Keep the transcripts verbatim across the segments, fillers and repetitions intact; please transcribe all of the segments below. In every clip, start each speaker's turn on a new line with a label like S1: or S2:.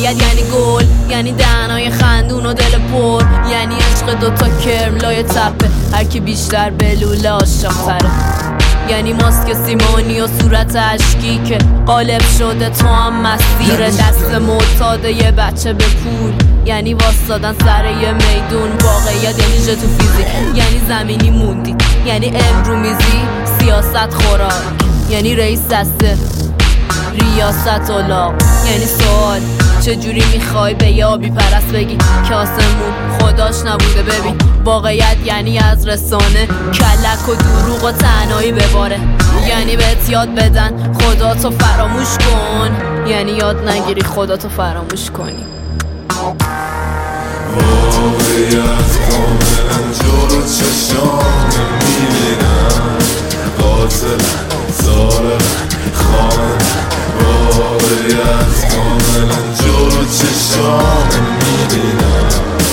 S1: واقعیت یعنی گل، یعنی دهنای خندون و دل پر، یعنی عشق دوتا کرم لای تپه، هر کی بیشتر بلوله عاشق‌تره. یعنی ماسک سیمانی و صورت عشقی که قالب شده تو هم مسیر دست معتاده یه بچه به پول، یعنی واسادن سر یه میدون. واقعیت یعنی ژتو فیزیک، یعنی زمینی موندی، یعنی امرومیزی سیاست خوراک، یعنی رئیس دسته ریاست اولاق. یعنی سوال چجوری میخوای به یه آبی پرست بگی که آسمون خداش نبوده؟ ببین واقعیت یعنی از رسانه کلک و دروغ و تنهایی بباره، یعنی بهت یاد بدن خدا تو فراموش کن، یعنی یاد نگیری خدا تو فراموش کنی.
S2: واقعیت کاملا جلو چشام میبینم، قاتلن ظالمن خائنن. واقعیت کاملا جلو چشام میبینم.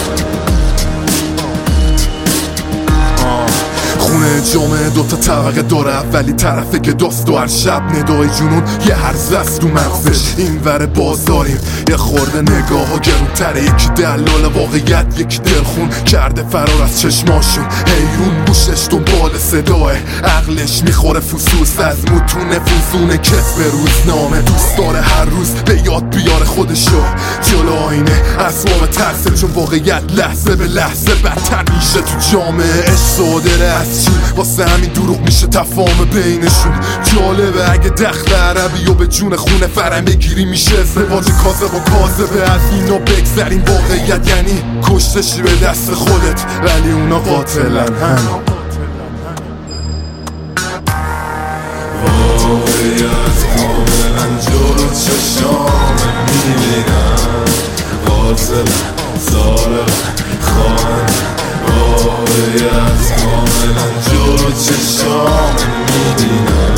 S2: خونه جامعه دوتا طبقه داره، اولی طرفه که داست و هر شب ندای جنون یه هرزه است تو مغزش. این ور بازاریم یه خورده نگاه ها گرونتره، یکی دلال واقعیت یکی دلخون کرده فرار از چشماشون. حیرون گوشش دنبال صداه، عقلش میخوره فسوس از متون فوزون کسب روزنامه. دوست داره هر روز به یاد بیاره خودشو جلو آینه، اسواب ترسه چون واقعیت لحظه به لحظه بدتر میشه تو جامعه. عشق و دل از چی واسه همین دروغ میشه تفاهم بینشون. جالبه اگه دخل عربی و به جون خونه فرم بگیری میشه ازدواج کاذب و کاذبه. از اینا بگذریم، واقعیت یعنی کشتشی به دست خودت ولی اونا قاتلن. هم واقعیت کاملا جلو چشام میبینم، قاتلن ظالمن خائنن. واقعیت کاملا جلو چشام میبینم.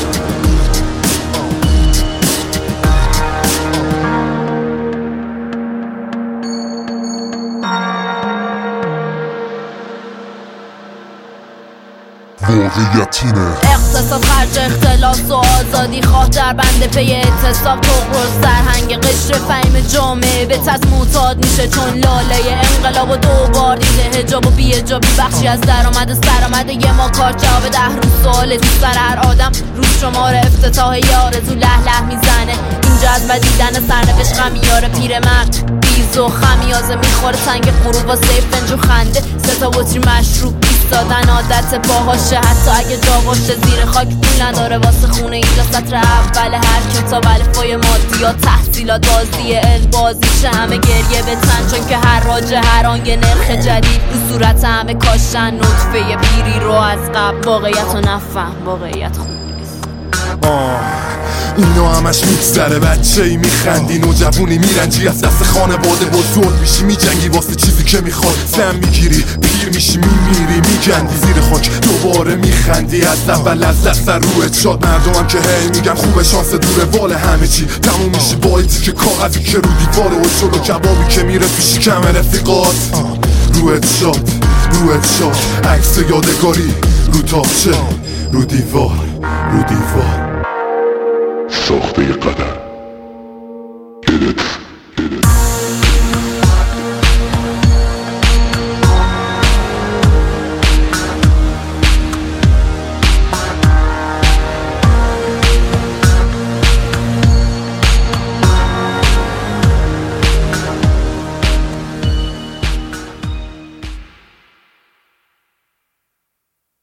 S2: واقعیت اینه
S1: اقتصاد خرج اختلاس و آزادی خواه در بنده پی اعتصاب تغرز سرهنگ قشر فهم جامعه به تز معتاد میشه چون لاله انقلاب و دوبار دیده. حجاب و بی حجابی بخشی از درآمد سرآمده یه ما کار جواب ده روز سوال تو سر هر آدم. روز شماره افتتاح یه آرزو له له میزنه، اینجا از دیدن سرنوشت غمیاره پیرمرد بیز و خمیازه میخوره تنگ غروب واسه فنج و خنده. سه تا بطری مشروب ایستادن عادت باهاشه، حتی اگه جا باشه زیر خاک پول نداره واسه خونه. اینجا سطر اول هر کتاب الفای مادیات تحصیلات بازی البازی چه همه گریه به تن چون که هر راجه هر آن یه نرخ جدید رو صورت همه کاشتن نطفه پیری رو از قبل. واقعیت رو نفهم، واقعیت خوب نیست.
S2: اینا همش میگذره، بچه ای میخندی نوجوونی میرنجی از دست خانواده بزرگ میشی میجنگی واسه چیزی که میخواد. زن میگیری پیر میشی میمیری میگندی زیر خاک دوباره میخندی از اول از دست روحت شاد. مردمم که هی میگن خوبه شانس دوره وال همه چی تموم میشی با ایتی که کاغذی که رو دیواره و شلو کبابی که میره تو شکم رفیقات. روحت شاد روحت شاد عکس یادگاری رو تاقچه رو دیوار رو دیوار ساخته قدر.